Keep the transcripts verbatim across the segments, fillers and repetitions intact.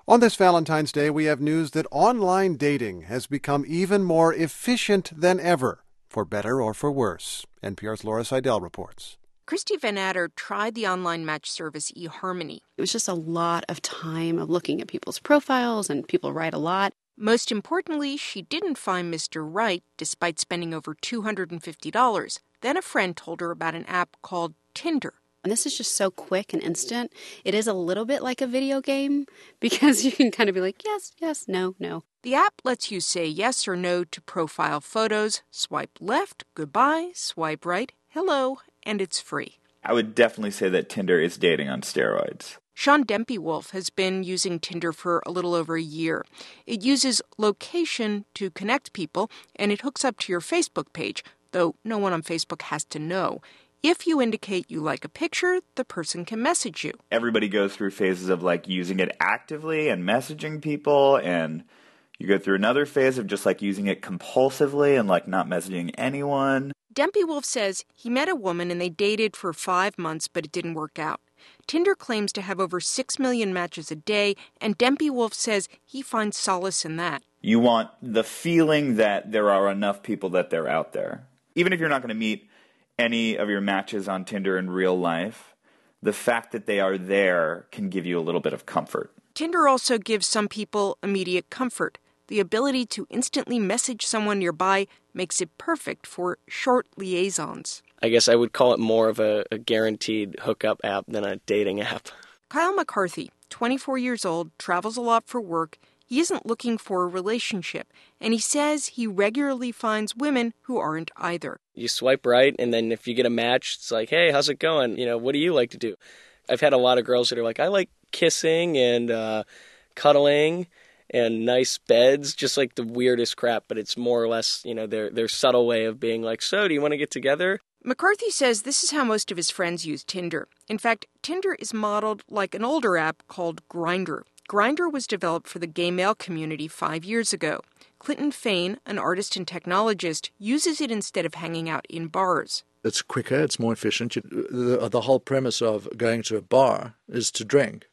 On this Valentine's Day, we have news that online dating has become even more efficient than ever, for better or for worse. N P R's Laura Seidel reports. Christy Van Adder tried the online match service eHarmony. It was just a lot of time of looking at people's profiles, and people write a lot. Most importantly, she didn't find Mister Right despite spending over two hundred fifty dollars. Then a friend told her about an app called Tinder. And this is just so quick and instant. It is a little bit like a video game because you can kind of be like, yes, yes, no, no. The app lets you say yes or no to profile photos, swipe left, goodbye, swipe right, hello, and it's free. I would definitely say that Tinder is dating on steroids. Sean Dempy-Wolf has been using Tinder for a little over a year. It uses location to connect people, and it hooks up to your Facebook page, though no one on Facebook has to know. If you indicate you like a picture, the person can message you. Everybody goes through phases of like using it actively and messaging people, and you go through another phase of just like using it compulsively and like not messaging anyone. Dempy-Wolf says he met a woman and they dated for five months, but it didn't work out. Tinder claims to have over six million matches a day, and Dempy-Wolf says he finds solace in that. You want the feeling that there are enough people that they're out there. Even if you're not going to meet any of your matches on Tinder in real life, the fact that they are there can give you a little bit of comfort. Tinder also gives some people immediate comfort. The ability to instantly message someone nearby makes it perfect for short liaisons. I guess I would call it more of a, a guaranteed hookup app than a dating app. Kyle McCarthy, twenty-four years old, travels a lot for work. He isn't looking for a relationship, and he says he regularly finds women who aren't either. You swipe right, and then if you get a match, it's like, hey, how's it going? You know, what do you like to do? I've had a lot of girls that are like, I like kissing and uh, cuddling and nice beds, just like the weirdest crap, but it's more or less, you know, their their subtle way of being like, so do you want to get together? McCarthy says this is how most of his friends use Tinder. In fact, Tinder is modeled like an older app called Grindr. Grindr was developed for the gay male community five years ago. Clinton Fain, an artist and technologist, uses it instead of hanging out in bars. It's quicker, it's more efficient. You, the, the whole premise of going to a bar is to drink.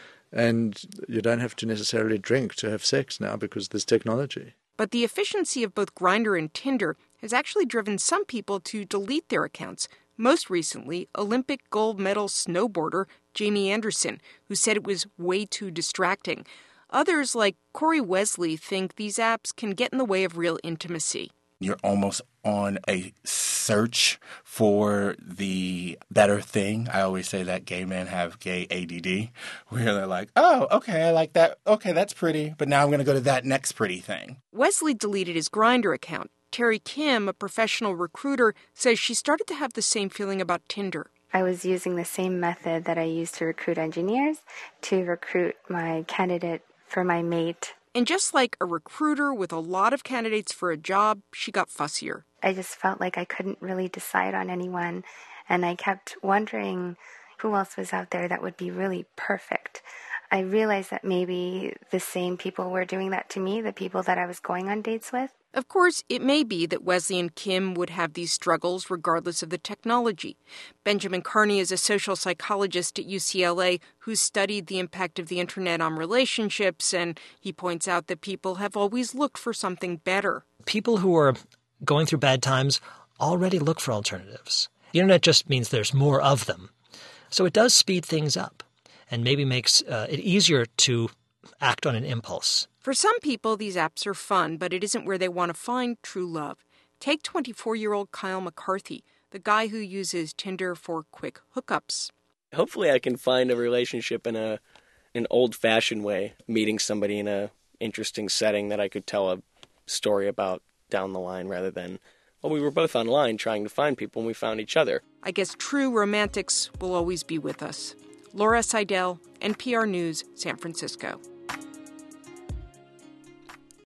And you don't have to necessarily drink to have sex now because there's technology. But the efficiency of both Grindr and Tinder has actually driven some people to delete their accounts. Most recently, Olympic gold medal snowboarder Jamie Anderson, who said it was way too distracting. Others, like Corey Wesley, think these apps can get in the way of real intimacy. You're almost on a search for the better thing. I always say that gay men have gay A D D, where they're like, oh, okay, I like that. Okay, that's pretty. But now I'm going to go to that next pretty thing. Wesley deleted his Grindr account. Terry Kim, a professional recruiter, says she started to have the same feeling about Tinder. I was using the same method that I used to recruit engineers to recruit my candidate for my mate. And just like a recruiter with a lot of candidates for a job, she got fussier. I just felt like I couldn't really decide on anyone, and I kept wondering who else was out there that would be really perfect. I realized that maybe the same people were doing that to me, the people that I was going on dates with. Of course, it may be that Wesley and Kim would have these struggles regardless of the technology. Benjamin Carney is a social psychologist at U C L A who studied the impact of the internet on relationships, and he points out that people have always looked for something better. People who are going through bad times already look for alternatives. The internet just means there's more of them. So it does speed things up and maybe makes uh, it easier to act on an impulse. For some people, these apps are fun, but it isn't where they want to find true love. Take twenty-four-year-old Kyle McCarthy, the guy who uses Tinder for quick hookups. Hopefully I can find a relationship in a an old-fashioned way, meeting somebody in a interesting setting that I could tell a story about down the line rather than, well, we were both online trying to find people and we found each other. I guess true romantics will always be with us. Laura Seidel, N P R News, San Francisco.